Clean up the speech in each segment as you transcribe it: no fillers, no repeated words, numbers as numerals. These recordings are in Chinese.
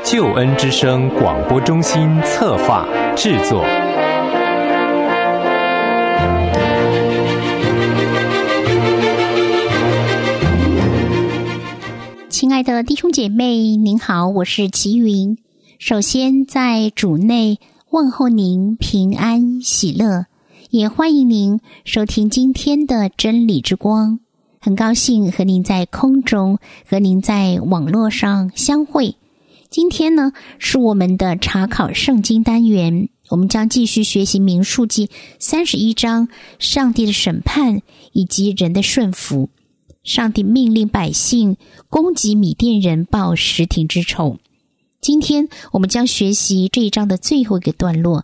救恩之声广播中心策划制作。 亲爱的弟兄姐妹，您好，我是齐云。首先在主内问候您平安喜乐，也欢迎您收听今天的真理之光。很高兴和您在空中，和您在网络上相会。今天呢，是我们的查考圣经单元，我们将继续学习民数记31章，上帝的审判以及人的顺服。上帝命令百姓攻击米甸人，报什亭之仇。今天我们将学习这一章的最后一个段落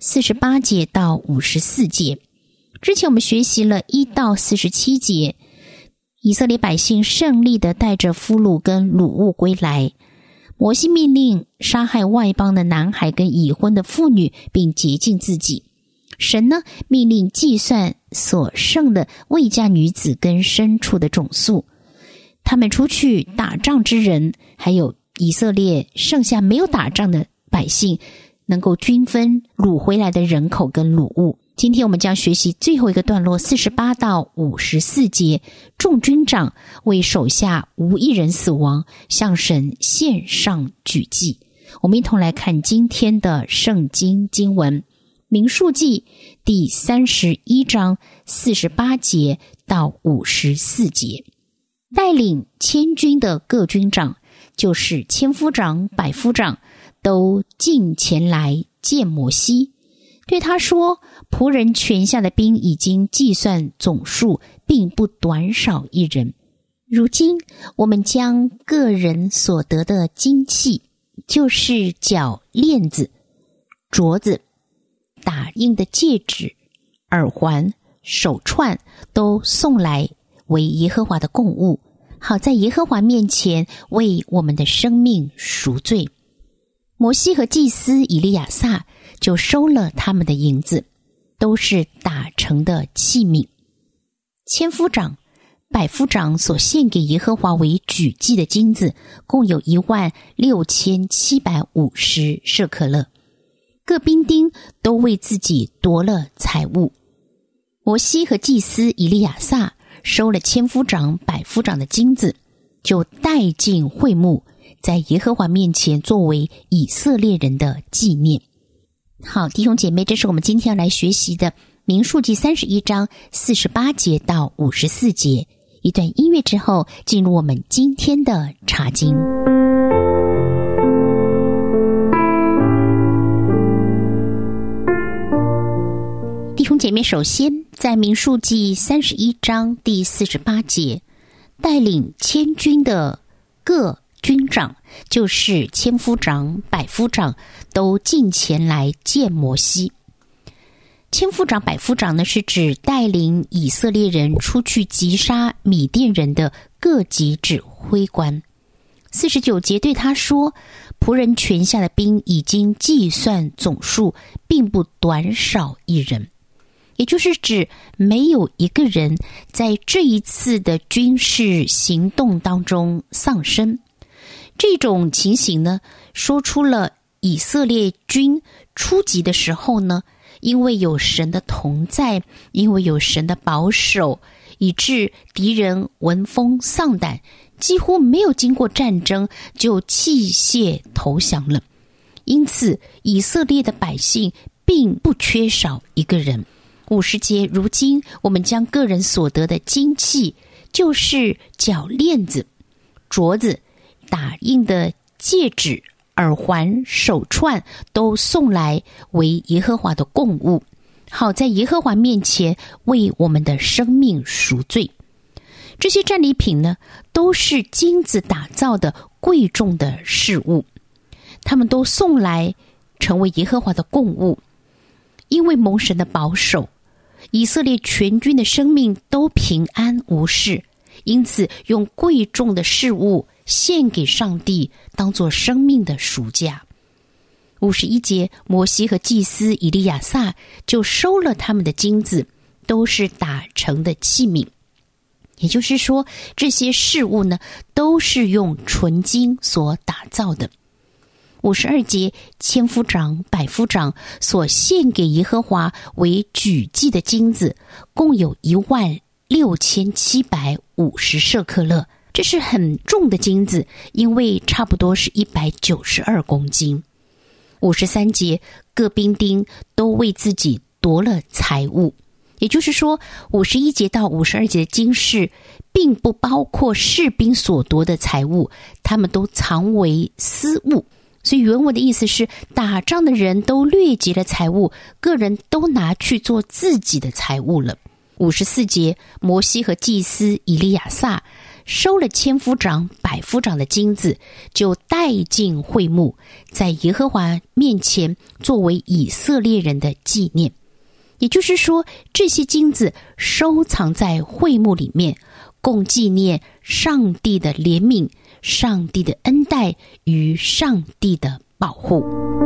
，48节到54节。之前我们学习了1到47节，以色列百姓胜利地带着俘虏跟掳物归来。摩西命令杀害外邦的男孩跟已婚的妇女，并洁净自己。神呢，命令计算所剩的未嫁女子跟牲畜的种数。他们出去打仗之人，还有以色列剩下没有打仗的百姓，能够均分掳回来的人口跟掳物。今天我们将学习最后一个段落48到54节，众军长为手下无一人死亡，向神献上举祭。我们一同来看今天的圣经经文，民数记第31章48节到54节。带领千军的各军长，就是千夫长、百夫长，都进前来见摩西，对他说，仆人权下的兵已经计算总数，并不短少一人。如今我们将个人所得的金器，就是脚链子、镯子、打印的戒指、耳环、手串，都送来为耶和华的供物，好在耶和华面前为我们的生命赎罪。摩西和祭司以利亚撒就收了他们的银子，都是打成的器皿。千夫长、百夫长所献给耶和华为举祭的金子，共有16750舍客勒。各兵丁都为自己夺了财物。摩西和祭司以利亚撒收了千夫长、百夫长的金子，就带进会幕，在耶和华面前作为以色列人的纪念。好，弟兄姐妹，这是我们今天要来学习的民数记31章48节到54节。一段音乐之后，进入我们今天的查经。弟兄姐妹，首先在民数记31章第48节，带领千军的各军长，就是千夫长、百夫长，都进前来见摩西。千夫长、百夫长呢，是指带领以色列人出去击杀米甸人的各级指挥官。49节对他说，仆人权下的兵已经计算总数，并不短少一人。也就是指没有一个人在这一次的军事行动当中丧生。这种情形呢，说出了以色列军出击的时候呢，因为有神的同在，因为有神的保守，以致敌人闻风丧胆，几乎没有经过战争就弃械投降了。因此以色列的百姓并不缺少一个人。50节，如今我们将个人所得的金器，就是脚链子、镯子、打印的戒指、耳环、手串，都送来为耶和华的供物，好在耶和华面前为我们的生命赎罪。这些战利品呢，都是金子打造的贵重的事物，他们都送来成为耶和华的供物。因为蒙神的保守，以色列全军的生命都平安无事，因此用贵重的事物献给上帝，当作生命的赎价。51节，摩西和祭司以利亚撒就收了他们的金子，都是打成的器皿。也就是说，这些事物呢，都是用纯金所打造的。 52节，千夫长、百夫长所献给耶和华为举祭的金子，共有16750舍客勒。这是很重的金子，因为差不多是192公斤。53节，各兵丁都为自己夺了财物。也就是说，51节到52节的经示并不包括士兵所夺的财物，他们都藏为私物。所以原文的意思是，打仗的人都掠劫了财物，个人都拿去做自己的财物了。54节，摩西和祭司以利亚撒收了千夫长、百夫长的金子，就带进会幕，在耶和华面前作为以色列人的纪念。也就是说，这些金子收藏在会幕里面，共纪念上帝的怜悯、上帝的恩待与上帝的保护。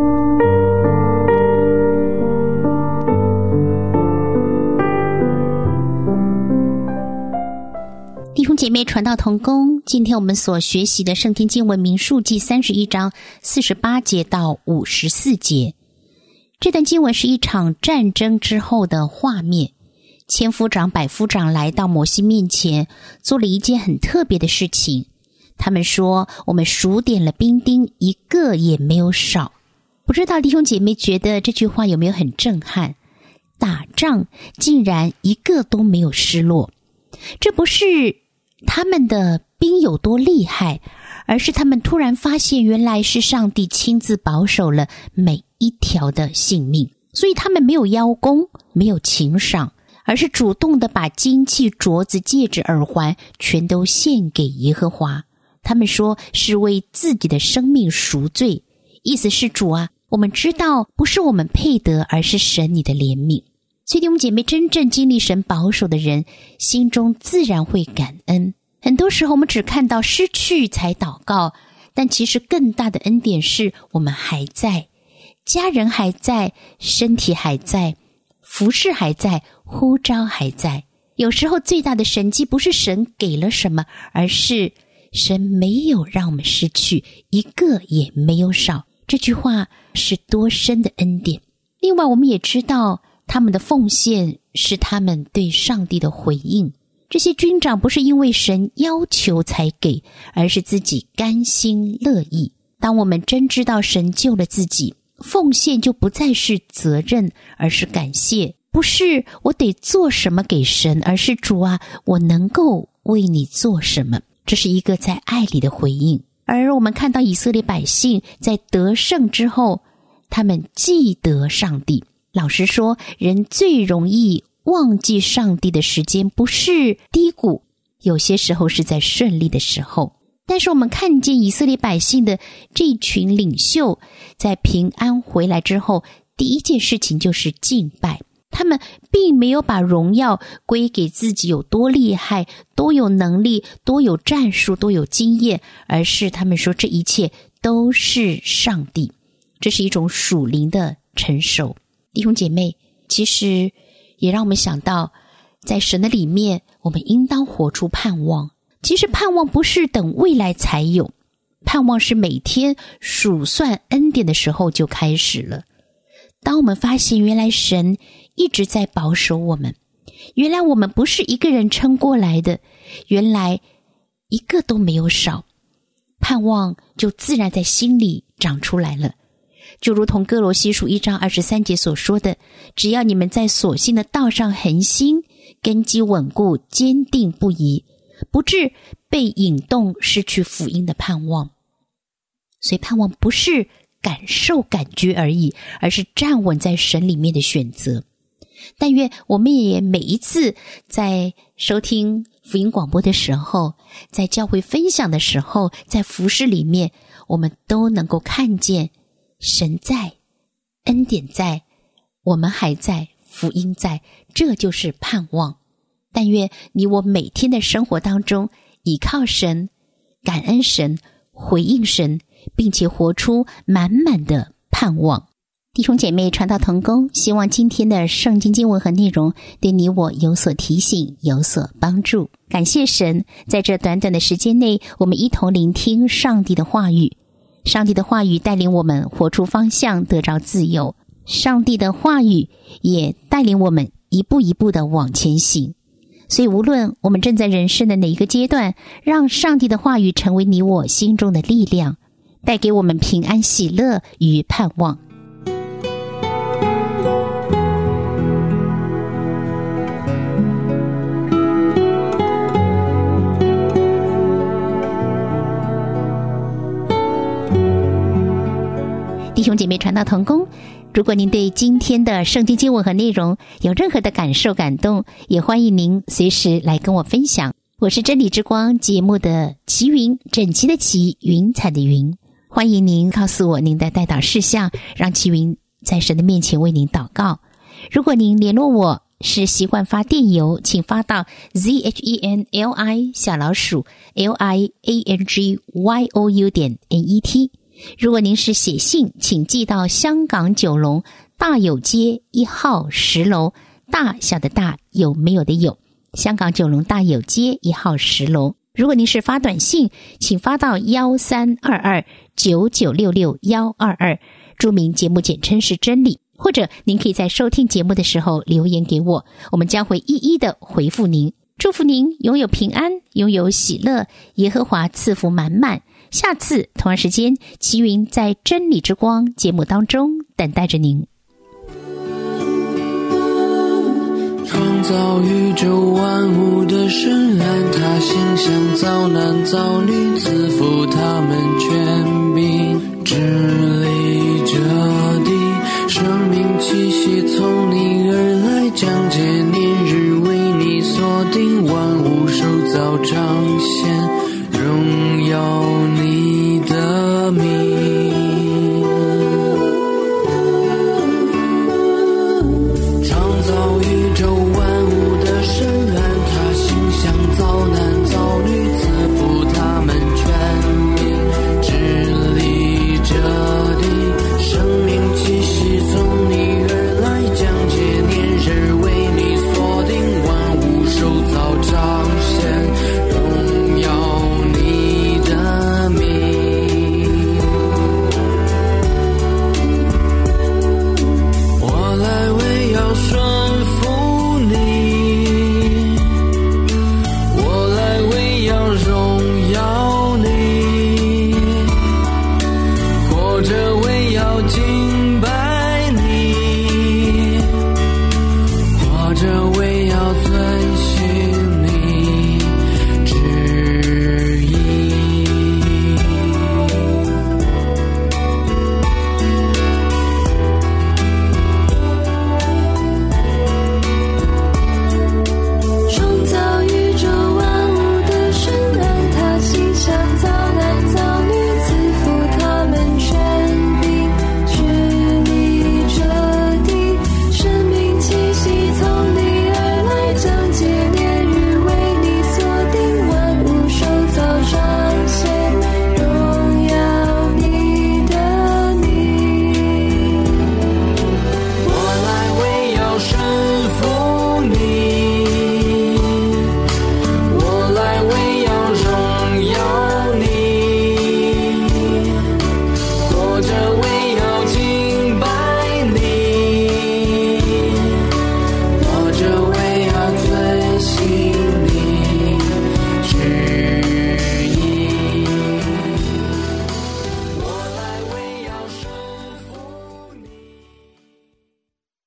弟兄姐妹，传道同工，今天我们所学习的圣经经文民数记31章48节到54节。这段经文是一场战争之后的画面。千夫长、百夫长来到摩西面前，做了一件很特别的事情。他们说，我们数点了兵丁，一个也没有少。不知道弟兄姐妹觉得这句话有没有很震撼？打仗竟然一个都没有失落。这不是他们的兵有多厉害，而是他们突然发现，原来是上帝亲自保守了每一条的性命。所以他们没有邀功，没有请赏，而是主动的把金器、镯子、戒指、耳环全都献给耶和华。他们说是为自己的生命赎罪，意思是主啊，我们知道不是我们配得，而是神你的怜悯。所以弟兄姐妹，真正经历神保守的人，心中自然会感恩。很多时候我们只看到失去才祷告，但其实更大的恩典是我们还在，家人还在，身体还在，服事还在，呼召还在。有时候最大的神迹不是神给了什么，而是神没有让我们失去，一个也没有少。这句话是多深的恩典。另外我们也知道，他们的奉献是他们对上帝的回应。这些军长不是因为神要求才给，而是自己甘心乐意。当我们真知道神救了自己，奉献就不再是责任，而是感谢。不是我得做什么给神，而是主啊，我能够为你做什么。这是一个在爱里的回应。而我们看到以色列百姓在得胜之后，他们记得上帝。老实说，人最容易忘记上帝的时间不是低谷，有些时候是在顺利的时候。但是我们看见以色列百姓的这一群领袖在平安回来之后，第一件事情就是敬拜。他们并没有把荣耀归给自己有多厉害，多有能力，多有战术，多有经验，而是他们说这一切都是上帝。这是一种属灵的成熟。弟兄姐妹，其实也让我们想到，在神的里面，我们应当活出盼望。其实盼望不是等未来才有，盼望是每天数算恩典的时候就开始了。当我们发现原来神一直在保守我们，原来我们不是一个人撑过来的，原来一个都没有少，盼望就自然在心里长出来了。就如同哥罗西书1章23节所说的，只要你们在所信的道上恒心，根基稳固，坚定不移，不致被引动失去福音的盼望。所以盼望不是感受感觉而已，而是站稳在神里面的选择。但愿我们也每一次在收听福音广播的时候，在教会分享的时候，在服事里面，我们都能够看见神在，恩典在，我们还在，福音在，这就是盼望。但愿你我每天的生活当中，倚靠神，感恩神，回应神，并且活出满满的盼望。弟兄姐妹，传道同工，希望今天的圣经经文和内容对你我有所提醒，有所帮助。感谢神，在这短短的时间内，我们一同聆听上帝的话语。 上帝的话语带领我们活出方向，得着自由。上帝的话语也带领我们一步一步的往前行。所以无论我们正在人生的哪一个阶段，让上帝的话语成为你我心中的力量，带给我们平安喜乐与盼望。弟兄姐妹传道同工，如果您对今天的圣经经文和内容有任何的感受感动，也欢迎您随时来跟我分享。我是真理之光节目的齐云，整齐的齐，云彩的云。欢迎您告诉我您的代祷事项，让齐云在神的面前为您祷告。如果您联络我是习惯发电邮，请发到 zhenli_liangyou.net。如果您是写信，请寄到香港九龙大有街1号10楼，大小的大，有没有的有，香港九龙大有街1号10楼。如果您是发短信，请发到132299662122，注明节目简称是真理，或者您可以在收听节目的时候留言给我，我们将会一一的回复您。祝福您拥有平安，拥有喜乐，耶和华赐福满满。下次同样时间，齐云在真理之光节目当中等待着您。 创造宇宙万物的神，按他形象造男造女，赐福他们全